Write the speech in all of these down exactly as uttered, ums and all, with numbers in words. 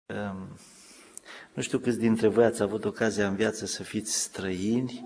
Nu știu câți dintre voi ați avut ocazia în viață să fiți străini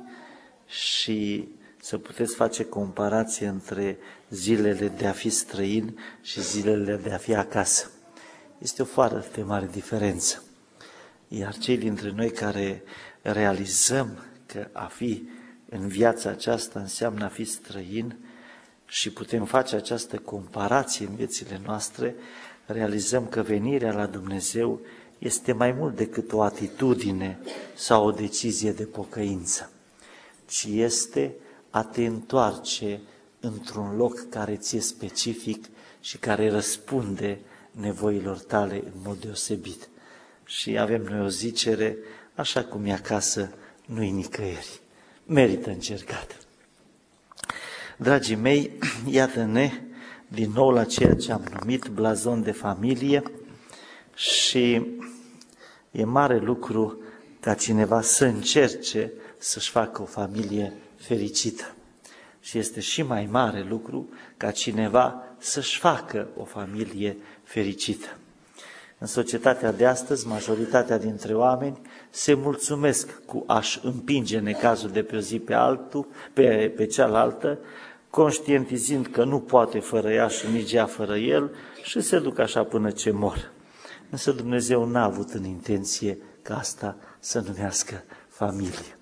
și să puteți face comparație între zilele de a fi străin și zilele de a fi acasă. Este o foarte mare diferență. Iar cei dintre noi care realizăm că a fi în viața aceasta înseamnă a fi străin și putem face această comparație în viețile noastre, realizăm că venirea la Dumnezeu este mai mult decât o atitudine sau o decizie de pocăință, ci este a te întoarce într-un loc care ți-e specific și care răspunde nevoilor tale în mod deosebit. Și avem noi o zicere, așa cum e acasă, nu-i nicăieri. Merită încercat. Dragii mei, iată-ne din nou la ceea ce am numit blazon de familie și e mare lucru ca cineva să încerce să-și facă o familie fericită. Și este și mai mare lucru ca cineva să-și facă o familie fericită. În societatea de astăzi, majoritatea dintre oameni se mulțumesc cu a-și împinge necazul de pe o zi pe, altul, pe, pe cealaltă, conștientizând că nu poate fără ea și nici ea fără el și se duc așa până ce mor. Însă Dumnezeu n-a avut în intenție ca asta să numească familie.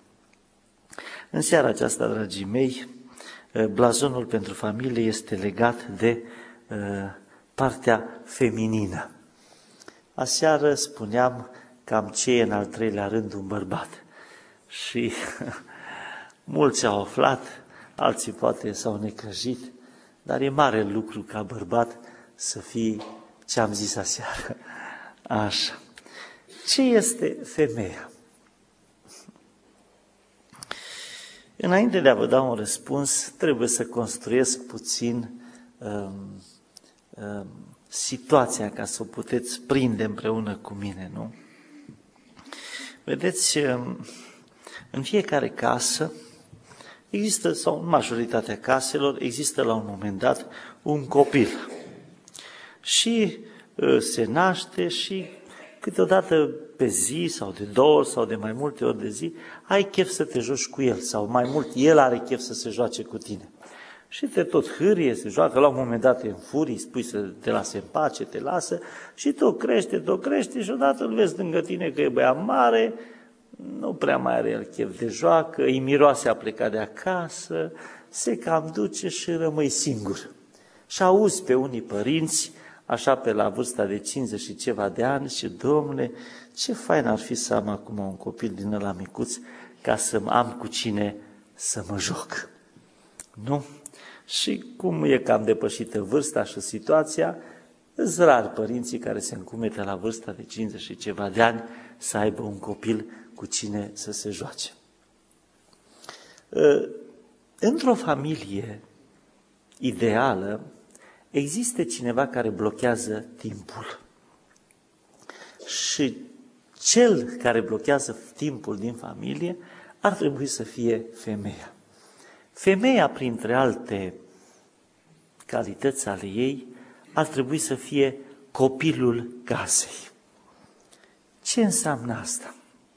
În seara aceasta, dragii mei, blazonul pentru familie este legat de uh, partea feminină. Aseară spuneam cam ce e în al treilea rând un bărbat și mulți au aflat, alții poate s-au necăjit, dar e mare lucru ca bărbat să fii ce am zis aseară. Așa. Ce este femeia? Înainte de a vă da un răspuns, trebuie să construiesc puțin um, um, situația ca să o puteți prinde împreună cu mine, nu? Vedeți, în fiecare casă există, sau în majoritatea caselor, există la un moment dat un copil. Și se naște și câteodată pe zi sau de două ori sau de mai multe ori de zi ai chef să te joci cu el sau mai mult el are chef să se joace cu tine. Și te tot hârie, se joacă, la un moment dat te înfurii, spui să te lase în pace, te lasă și tot crește, tot crește și odată îl vezi lângă tine că e băiat mare, nu prea mai are el chef de joacă, îi miroase a plecat de acasă, se cam duce și rămâi singur. Și auzi pe unii părinți, așa pe la vârsta de cincizeci și ceva de ani, și Domnule, ce fain ar fi să am acum un copil din ăla micuț ca să am cu cine să mă joc. Nu? Și cum e cam depășită vârsta și situația, îți rar părinții care se încumetă la vârsta de cincizeci și ceva de ani să aibă un copil cu cine să se joace. Într-o familie ideală există cineva care blochează timpul. Și cel care blochează timpul din familie ar trebui să fie femeia. Femeia, printre alte calități ale ei, ar trebui să fie copilul casei. Ce înseamnă asta?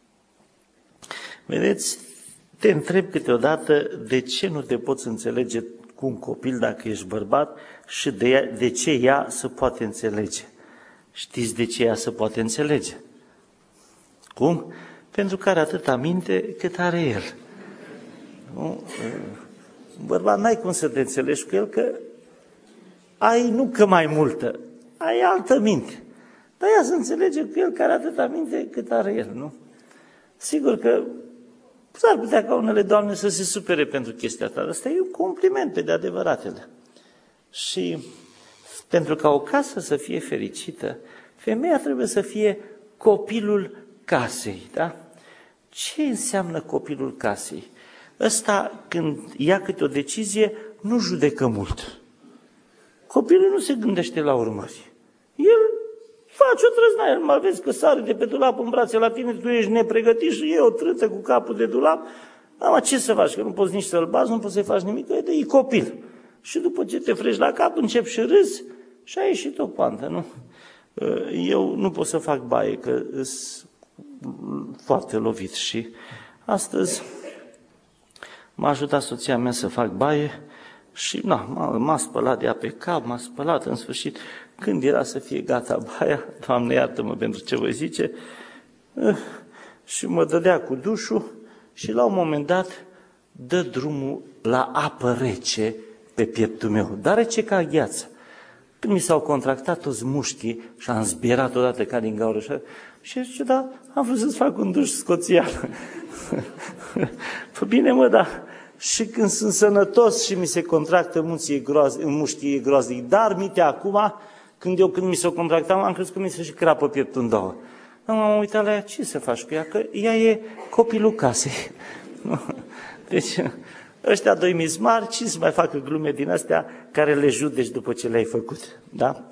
Vedeți, te întreb câteodată de ce nu te poți înțelege cu un copil dacă ești bărbat și de, ea, de ce ea se poate înțelege. Știți de ce ea se poate înțelege? Cum? Pentru că are atâta minte cât are el. Nu? Bărbat, n-ai cum să te înțelegi cu el, că ai nu că mai multă, ai altă minte. Dar ea se înțelege cu el care are atâta minte cât are el, nu? Sigur că s-ar putea ca unele doamne să se supere pentru chestia asta. Asta e un compliment pe de adevăratele. Și pentru ca o casă să fie fericită, femeia trebuie să fie copilul casei, da? Ce înseamnă copilul casei? Ăsta, când ia câte o decizie, nu judecă mult. Copilul nu se gândește la urmări. El face o trăznaie, mai vezi că sare de pe dulap în brațe la tine, tu ești nepregătit și e o trâță cu capul de dulap. Ama, ce să faci? Că nu poți nici să-l bați, nu poți să-i faci nimic, că e copil. Și după ce te freci la cap, începi și râzi și ai ieșit o pantă, nu? Eu nu pot să fac baie, că sunt foarte lovit și astăzi m-a ajutat soția mea să fac baie și na, m-a spălat de ea pe cap, m-a spălat în sfârșit. Când era să fie gata baia, Doamne iartă-mă pentru ce voi zice, și mă dădea cu dușul și la un moment dat dă drumul la apă rece pe pieptul meu, dar rece ca gheață. Când mi s-au contractat toți mușchii și am zbierat odată ca din gaură și zice, da, am vrut să-ți fac un duș scoțian. Păi bine mă, da, și când sunt sănătos și mi se contractă mușchii groaznic, mușchii groaznic, dar mite acum, când eu când mi s-o contractam, am crezut că mi se și crapă pieptul în două. M-am uitat la ea, ce să faci cu ea? Că ea e copilul casei. Deci, ăștia doi mizmari, ce să mai facă glume din astea care le judeci după ce le-ai făcut? Da?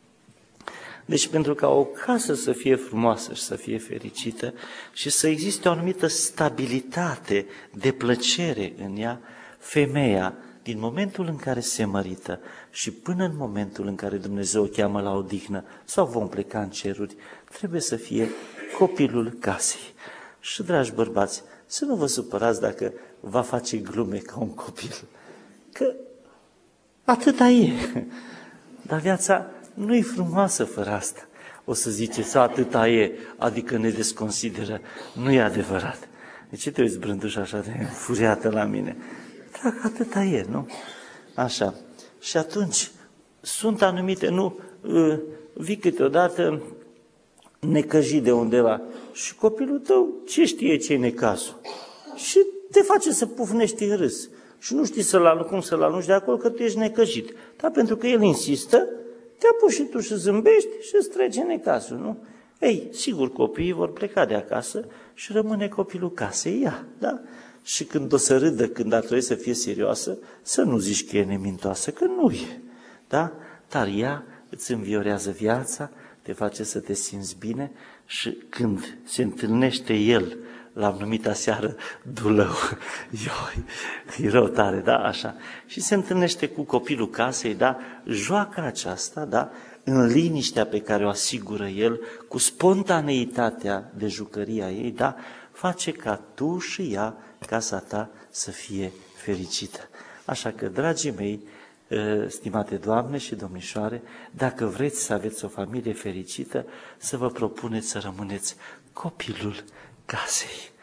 Deci, pentru ca o casă să fie frumoasă și să fie fericită și să existe o anumită stabilitate de plăcere în ea, femeia, din momentul în care se mărită și până în momentul în care Dumnezeu o cheamă la odihnă sau vom pleca în ceruri, trebuie să fie copilul casei. Și, dragi bărbați, să nu vă supărați dacă va face glume ca un copil, că atâta e. Dar viața nu e frumoasă fără asta. O să ziceți, atâta e, adică ne desconsideră. Nu e adevărat. De ce te uiți, Brânduș, așa de furiată la mine? Da, atâta e, nu? Așa. Și atunci, sunt anumite, nu, vii câteodată necăjit de undeva și copilul tău ce știe ce e necazul? Și te face să pufnești în râs. Și nu știi să-l alungi, cum să-l alungi de acolo, că tu ești necăjit. Dar pentru că el insistă, te apuci și tu și zâmbești și îți trece necazul, nu? Ei, sigur, copiii vor pleca de acasă și rămâne copilul casei, ea, da? Și când o să râdă, când ar trebui să fie serioasă, să nu zici că e nemintoasă, că nu e, da? Dar ea îți înviorează viața, te face să te simți bine și când se întâlnește el, l-am numit aseară Dulău, ioi, e rău tare, da, așa, și se întâlnește cu copilul casei, da, joaca aceasta, da, în liniștea pe care o asigură el, cu spontaneitatea de jucăria ei, da, face ca tu și ea, casa ta, să fie fericită. Așa că, dragii mei, stimate doamne și domnișoare, dacă vreți să aveți o familie fericită, să vă propuneți să rămâneți copilul casei.